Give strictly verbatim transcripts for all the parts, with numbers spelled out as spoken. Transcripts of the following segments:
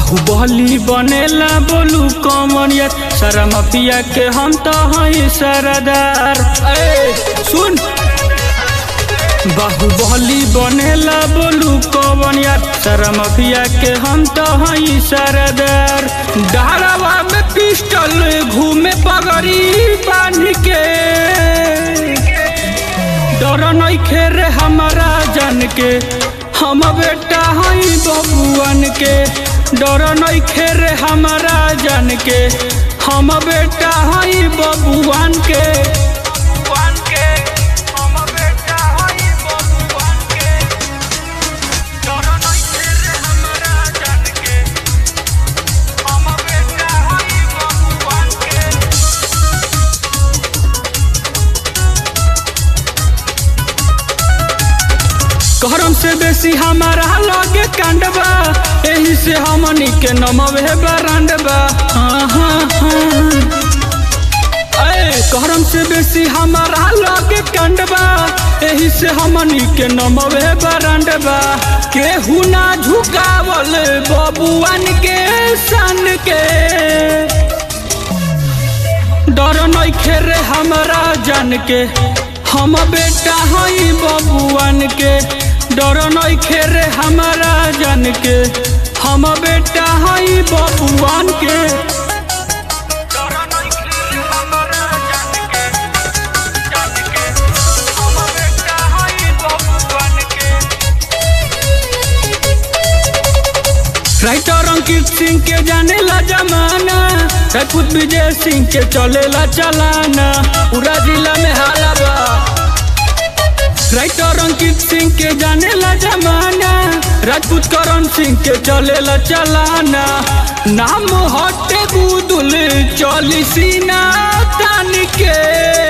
बाहुबली बनेला बोलू कौन यार, सारा माफिया के हम तो हई सरदार। ए सुन, बाहुबली बनेला बोलू कौन यार, सारा माफिया के हम तो हई सरदार। डारावा में पिस्टल घूमे पगड़ी बांध के, डर नइखे रे हमारा जान के, हम बेटा हई बबुआन के। डर नइखे रे हमारा जान के, हम बेटा हई बबुआन के। करम से बेसी हमारा लगे कांडबा, यही से हमनी के नमवे बरांडबा। हाँ हाँ हाँ, करम से बेसी हमारा लगे कांडबा, यही से हमनी के नमवे बरांडबा। केहू ना झुकावल बबुआन के सन के, डर नइखे रे हमारा जान के, हम बेटा हई बबुआन के। डर नइखे रे हमारा जान के, हम बेटा हई बबुआन के। राइटर अंकित सिंह के जाने ला जमाना, राजपूत विजय सिंह के चले ला चलाना, पूरा जिला में हाला बा। राइटर अंकित सिंह के जाने ला जमाना, राजपूत करण सिंह के चले ला चलाना। नाम हटे गुदुल चली सीना तान के,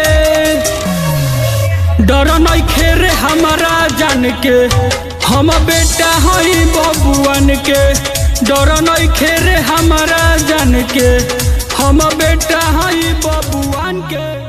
डर नइखे रे हमारा जान के, हम बेटा हई बबुआन के। डर नइखे रे हमारा जान के, हम बेटा हई बबुआन के।